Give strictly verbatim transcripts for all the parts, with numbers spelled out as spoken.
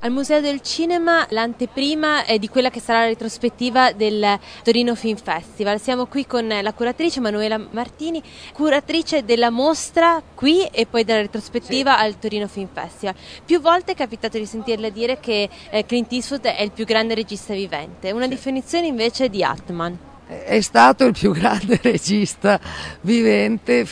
Al Museo del Cinema l'anteprima è di quella che sarà la retrospettiva del Torino Film Festival. Siamo qui con la curatrice Manuela Martini, curatrice della mostra qui e poi della retrospettiva sì. al Torino Film Festival. Più volte è capitato di sentirla dire che eh, Clint Eastwood è il più grande regista vivente, una sì. definizione invece di Altman. È stato il più grande regista vivente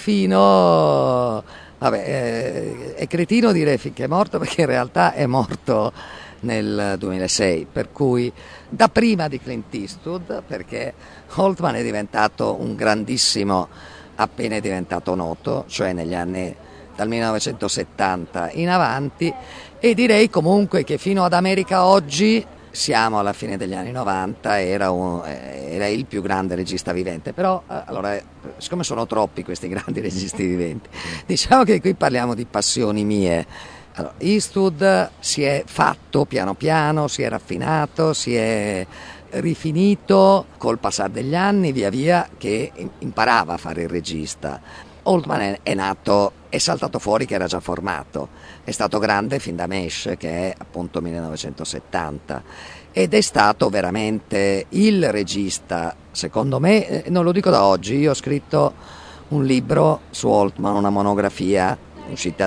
fino... Vabbè, eh, è cretino dire finché è morto, perché in realtà è morto nel duemilasei, per cui da prima di Clint Eastwood, perché Altman è diventato un grandissimo appena è diventato noto, cioè negli anni dal millenovecentosettanta in avanti, e direi comunque che fino ad America Oggi, siamo alla fine degli anni novanta, era, un, era il più grande regista vivente, però allora, siccome sono troppi questi grandi registi viventi, diciamo che qui parliamo di passioni mie. Allora, Eastwood si è fatto piano piano, si è raffinato, si è rifinito col passare degli anni, via via che imparava a fare il regista. Altman è nato, è saltato fuori che era già formato, è stato grande fin da Mesh, che è appunto millenovecentosettanta, ed è stato veramente il regista, secondo me, non lo dico da oggi, io ho scritto un libro su Altman, una monografia uscita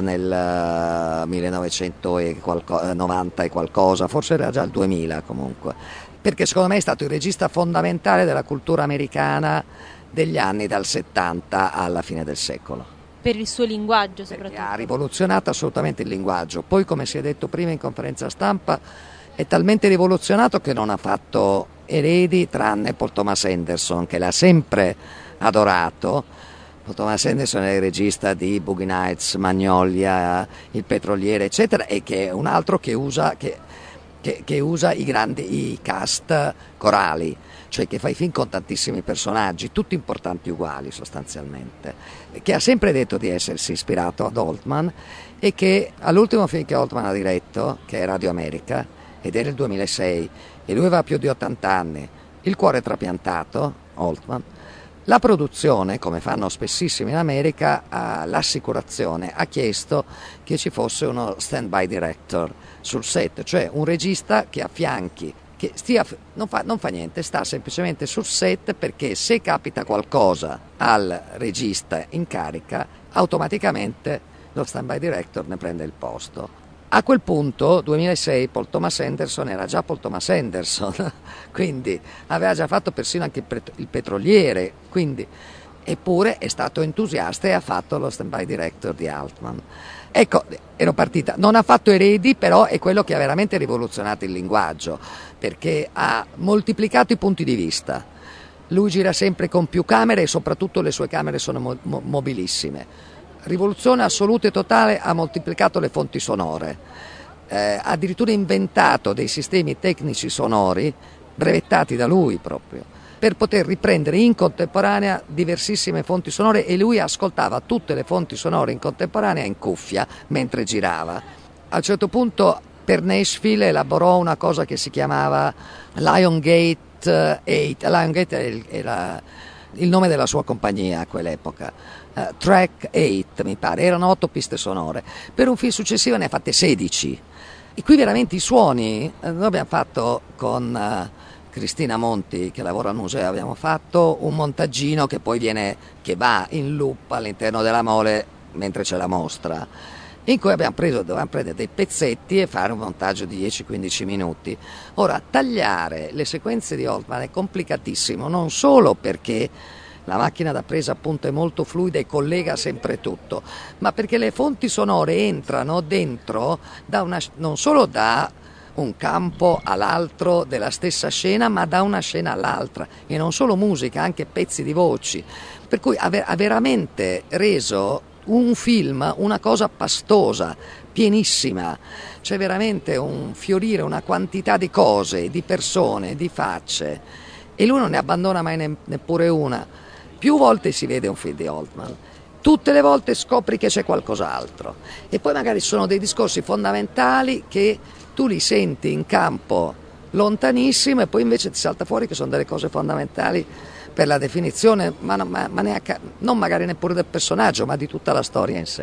nel millenovecentonovanta e qualcosa, forse era già il duemila comunque, perché secondo me è stato il regista fondamentale della cultura americana degli anni dal settanta alla fine del secolo. Per il suo linguaggio soprattutto. Perché ha rivoluzionato assolutamente il linguaggio. Poi, come si è detto prima in conferenza stampa, è talmente rivoluzionato che non ha fatto eredi, tranne Paul Thomas Anderson, che l'ha sempre adorato. Paul Thomas Anderson è il regista di Boogie Nights, Magnolia, Il Petroliere, eccetera, e che è un altro che usa, che, che, che usa i grandi i cast corali, cioè che fa i film con tantissimi personaggi, tutti importanti uguali sostanzialmente, che ha sempre detto di essersi ispirato ad Altman, e che all'ultimo film che Altman ha diretto, che è Radio America, ed era il duemilasei, e lui aveva più di ottanta anni, il cuore trapiantato, Altman, la produzione, come fanno spessissimo in America, l'assicurazione ha chiesto che ci fosse uno stand-by director sul set, cioè un regista che affianchi, che stia, non, fa, non fa niente, sta semplicemente sul set, perché se capita qualcosa al regista in carica, automaticamente lo stand-by director ne prende il posto. A quel punto, duemilasei, Paul Thomas Anderson era già Paul Thomas Anderson, quindi aveva già fatto persino anche il, pet- il Petroliere, quindi, eppure è stato entusiasta e ha fatto lo stand-by director di Altman. Ecco, ero partita, non ha fatto eredi, però è quello che ha veramente rivoluzionato il linguaggio, perché ha moltiplicato i punti di vista. Lui gira sempre con più camere e soprattutto le sue camere sono mo- mo- mobilissime. Rivoluzione assoluta e totale, ha moltiplicato le fonti sonore, eh, ha addirittura inventato dei sistemi tecnici sonori, brevettati da lui proprio, per poter riprendere in contemporanea diversissime fonti sonore, e lui ascoltava tutte le fonti sonore in contemporanea in cuffia mentre girava. A un certo punto per Nashville elaborò una cosa che si chiamava Liongate otto, Liongate era il nome della sua compagnia a quell'epoca, uh, Track otto mi pare, erano otto piste sonore, per un film successivo ne ha fatte sedici, e qui veramente i suoni, eh, noi abbiamo fatto con uh, Cristina Monti, che lavora al museo, abbiamo fatto un montaggino che poi viene, che va in loop all'interno della mole mentre c'è la mostra, in cui abbiamo preso, dovevamo prendere dei pezzetti e fare un montaggio di dieci quindici minuti. Ora, tagliare le sequenze di Altman è complicatissimo, non solo perché la macchina da presa appunto è molto fluida e collega sempre tutto, ma perché le fonti sonore entrano dentro da una, non solo da un campo all'altro della stessa scena, ma da una scena all'altra, e non solo musica, anche pezzi di voci, per cui ha, ha veramente reso un film una cosa pastosa, pienissima, c'è veramente un fiorire, una quantità di cose, di persone, di facce, e lui non ne abbandona mai ne, neppure una. Più volte si vede un film di Altman, tutte le volte scopri che c'è qualcos'altro, e poi magari ci sono dei discorsi fondamentali che tu li senti in campo lontanissimo, e poi invece ti salta fuori che sono delle cose fondamentali per la definizione, ma, ma, ma neanche, non magari neppure del personaggio, ma di tutta la storia in sé.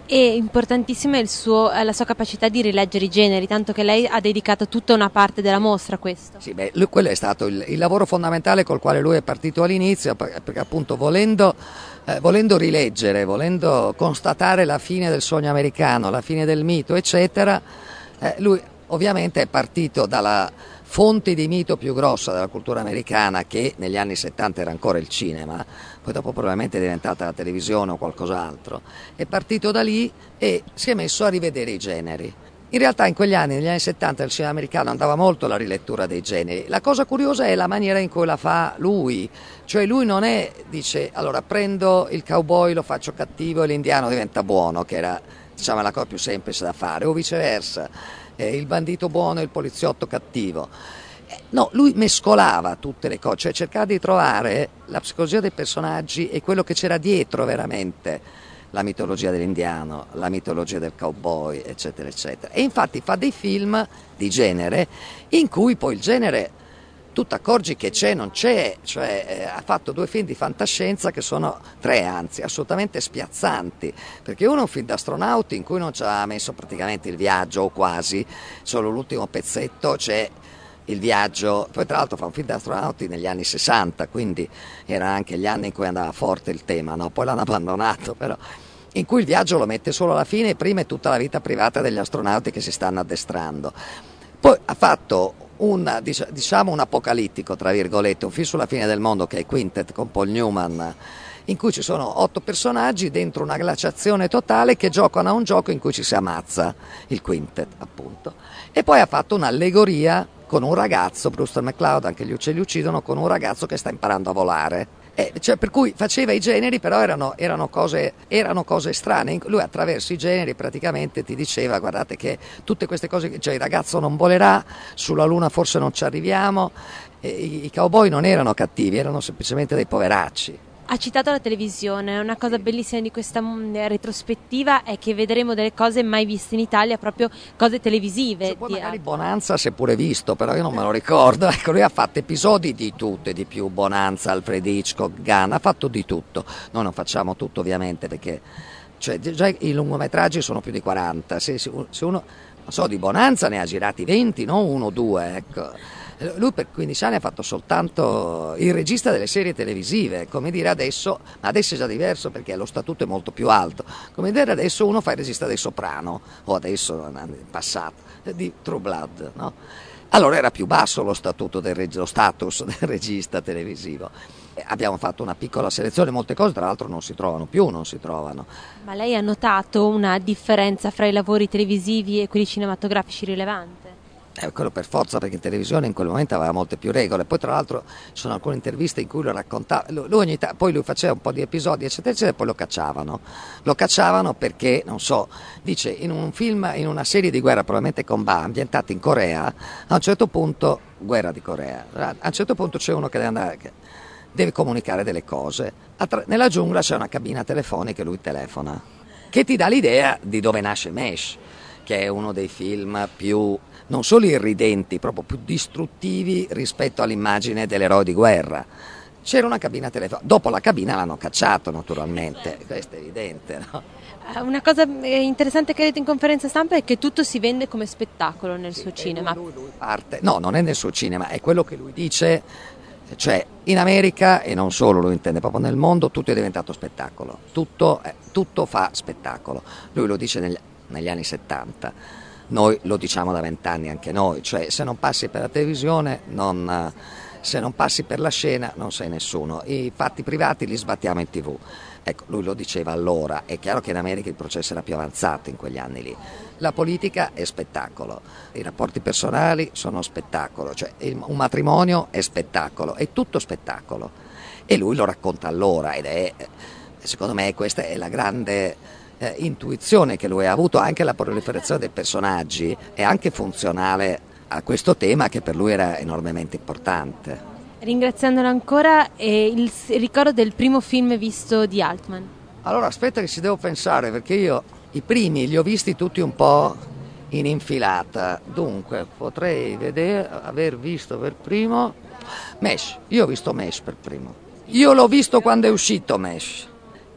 E importantissima è il suo, la sua capacità di rileggere i generi, tanto che lei ha dedicato tutta una parte della mostra a questo. Sì, beh, lui, quello è stato il, il lavoro fondamentale col quale lui è partito all'inizio, perché, perché appunto volendo, eh, volendo rileggere, volendo constatare la fine del sogno americano, la fine del mito, eccetera, eh, lui ovviamente è partito dalla fonte di mito più grossa della cultura americana, che negli anni settanta era ancora il cinema, poi dopo probabilmente è diventata la televisione o qualcos'altro. È partito da lì e si è messo a rivedere i generi. In realtà in quegli anni, negli anni settanta, nel cinema americano andava molto la rilettura dei generi. La cosa curiosa è la maniera in cui la fa lui, cioè lui non è, dice, allora prendo il cowboy, lo faccio cattivo e l'indiano diventa buono, che era, diciamo, la cosa più semplice da fare, o viceversa. Eh, il bandito buono e il poliziotto cattivo. Eh, no, lui mescolava tutte le cose, cioè cercava di trovare la psicologia dei personaggi e quello che c'era dietro veramente, la mitologia dell'indiano, la mitologia del cowboy, eccetera, eccetera. E infatti fa dei film di genere in cui poi il genere tu ti accorgi che c'è, non c'è, cioè eh, ha fatto due film di fantascienza che sono, tre anzi, assolutamente spiazzanti, perché uno è un film d'astronauti in cui non ci aveva messo praticamente il viaggio, o quasi, solo l'ultimo pezzetto c'è il viaggio, poi tra l'altro fa un film d'astronauti negli anni sessanta, quindi erano anche gli anni in cui andava forte il tema, no? Poi l'hanno abbandonato, però in cui il viaggio lo mette solo alla fine e prima è tutta la vita privata degli astronauti che si stanno addestrando. Poi ha fatto un, diciamo un apocalittico, tra virgolette, un film sulla fine del mondo che è Quintet con Paul Newman, in cui ci sono otto personaggi dentro una glaciazione totale che giocano a un gioco in cui ci si ammazza, il Quintet appunto. E poi ha fatto un'allegoria con un ragazzo, Brewster McCloud, anche gli uccelli uccidono, con un ragazzo che sta imparando a volare. Eh, cioè, per cui faceva i generi, però erano, erano, cose, erano cose strane. Lui attraverso i generi praticamente ti diceva: guardate che tutte queste cose, cioè il ragazzo non volerà, sulla luna forse non ci arriviamo. E i, i cowboy non erano cattivi, erano semplicemente dei poveracci. Ha citato la televisione, una cosa bellissima di questa retrospettiva è che vedremo delle cose mai viste in Italia, proprio cose televisive. Cioè, poi magari Bonanza si è pure visto, però io non me lo ricordo. Ecco, lui ha fatto episodi di tutto e di più, Bonanza, Alfred Hitchcock, Gunn, ha fatto di tutto. Noi non facciamo tutto ovviamente perché, cioè, già i lungometraggi sono più di quaranta, se, se uno, non so, di Bonanza ne ha girati venti, non uno o due, ecco. Lui per quindici anni ha fatto soltanto il regista delle serie televisive, come dire adesso, ma adesso è già diverso perché lo statuto è molto più alto, come dire adesso uno fa il regista dei Soprano, o adesso, in passato, di True Blood, no? Allora era più basso lo statuto del reg- lo status del regista televisivo. Abbiamo fatto una piccola selezione, molte cose tra l'altro non si trovano più, non si trovano. Ma lei ha notato una differenza fra i lavori televisivi e quelli cinematografici rilevante? Eh, quello per forza, perché in televisione in quel momento aveva molte più regole. Poi tra l'altro ci sono alcune interviste in cui lo raccontava, lui, lui ogni ta- poi lui faceva un po' di episodi eccetera eccetera e poi lo cacciavano lo cacciavano perché, non so, dice in un film, in una serie di guerra probabilmente combat ambientata in Corea, a un certo punto, guerra di Corea, a un certo punto c'è uno che deve andare, che deve comunicare delle cose. Attra- nella giungla c'è una cabina telefonica e lui telefona, che ti dà l'idea di dove nasce Mesh, che è uno dei film più, non solo irridenti, proprio più distruttivi rispetto all'immagine dell'eroe di guerra. C'era una cabina telefonica, dopo la cabina l'hanno cacciato naturalmente, questo è evidente, no? Una cosa interessante che ha detto in conferenza stampa è che tutto si vende come spettacolo nel sì, suo cinema. Lui, lui parte, no, non è nel suo cinema, è quello che lui dice, cioè in America, e non solo, lo intende proprio nel mondo, tutto è diventato spettacolo, tutto, eh, tutto fa spettacolo. Lui lo dice negli, negli anni settanta. Noi lo diciamo da vent'anni anche noi, cioè se non passi per la televisione, non, se non passi per la scena non sei nessuno, i fatti privati li sbattiamo in tv. Ecco, lui lo diceva allora, è chiaro che in America il processo era più avanzato in quegli anni lì. La politica è spettacolo, i rapporti personali sono spettacolo, cioè un matrimonio è spettacolo, è tutto spettacolo. E lui lo racconta allora ed è, secondo me questa è la grande Eh, intuizione che lui ha avuto. Anche la proliferazione dei personaggi è anche funzionale a questo tema che per lui era enormemente importante. Ringraziandolo ancora, eh, il, il ricordo del primo film visto di Altman. Allora aspetta che ci devo pensare, perché io i primi li ho visti tutti un po' in infilata, dunque potrei vedere, aver visto per primo Mesh. Io ho visto Mesh per primo, io l'ho visto quando è uscito Mesh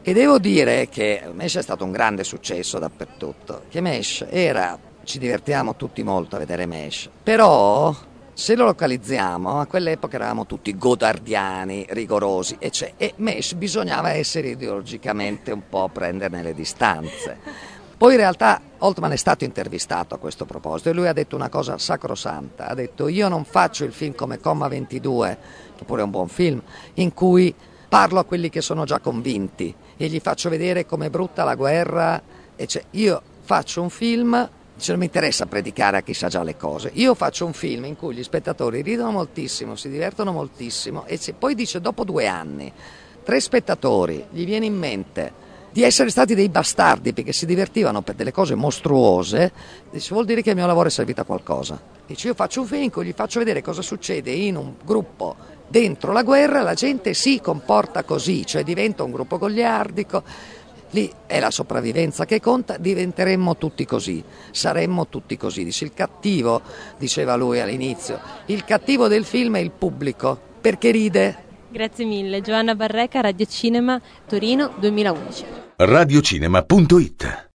E devo dire che Mesh è stato un grande successo dappertutto, che Mesh era, ci divertiamo tutti molto a vedere Mesh, però se lo localizziamo, a quell'epoca eravamo tutti godardiani, rigorosi, e, cioè, e Mesh bisognava essere ideologicamente un po' prenderne le distanze. Poi in realtà Altman è stato intervistato a questo proposito e lui ha detto una cosa sacrosanta, ha detto: io non faccio il film come Comma ventidue, che pure è un buon film, in cui parlo a quelli che sono già convinti e gli faccio vedere com'è brutta la guerra, e cioè, io faccio un film, cioè, non mi interessa predicare a chi sa già le cose, io faccio un film in cui gli spettatori ridono moltissimo, si divertono moltissimo, e se poi dice dopo due anni, tre spettatori, gli viene in mente di essere stati dei bastardi perché si divertivano per delle cose mostruose, dice, vuol dire che il mio lavoro è servito a qualcosa. Dice, io faccio un film in cui gli faccio vedere cosa succede in un gruppo dentro la guerra, la gente si comporta così, cioè diventa un gruppo goliardico, lì è la sopravvivenza che conta, diventeremmo tutti così, saremmo tutti così. Dice, il cattivo, diceva lui all'inizio, il cattivo del film è il pubblico, perché ride. Grazie mille. Giovanna Barreca, Radio Cinema, Torino duemilaundici. radiocinema punto it